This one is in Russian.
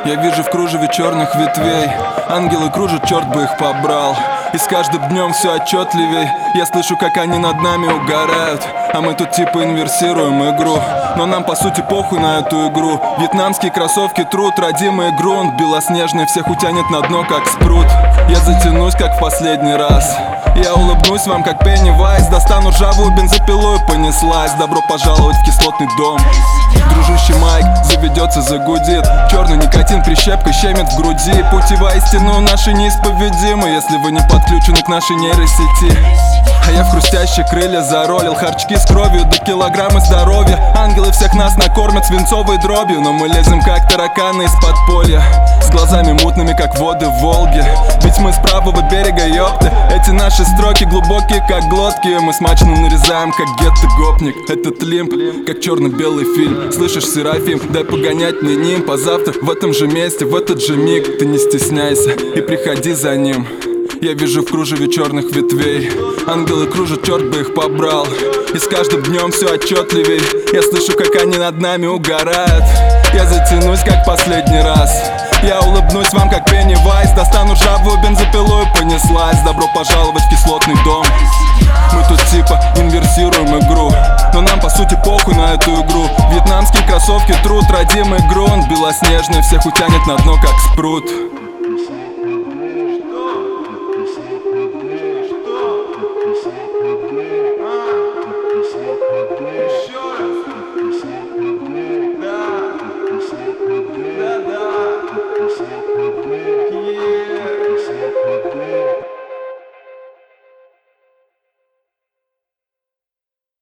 Я вижу в кружеве черных ветвей ангелы кружат, черт бы их побрал. И с каждым днем все отчетливей я слышу, как они над нами угорают. А мы тут типа инверсируем игру, но нам по сути похуй на эту игру. Вьетнамские кроссовки труд, родимый грунт белоснежный всех утянет на дно, как спрут. Я затянусь, как в последний раз. Я улыбнусь вам, как Пеннивайз. Достану ржавую бензопилу и понеслась. Добро пожаловать в кислотный дом. Дружище Майк заведется, загудит. Черный никотин прищепкой щемит в груди. Пути воистину наши неисповедимы, если вы не подключены к нашей нейросети. А я в хрустящие крылья заролил харчки с кровью до килограмма здоровья. Ангелы всех нас накормят свинцовой дробью, но мы лезем как тараканы из подполья, с глазами мутными, как воды в Волге. Ведь мы с правого берега, ёпты. Эти наши строки глубокие, как глотки. Мы смачно нарезаем, как гетто-гопник. Этот лимп, как черно-белый фильм. Слышишь, Серафим, дай погонять мне нимб. А завтра в этом же месте, в этот же миг ты не стесняйся и приходи за ним. Я вижу в кружеве черных ветвей ангелы кружат, черт бы их побрал. И с каждым днем все отчетливей я слышу, как они над нами угорают. Я затянусь, как последний раз. Я улыбнусь вам, как Пеннивайз. Достану ржавую бензопилу и понеслась. Добро пожаловать в кислотный дом. Мы тут типа инверсируем игру, но нам по сути похуй на эту игру. Вьетнамские кроссовки труд, родимый грунт белоснежный всех утянет на дно, как спрут.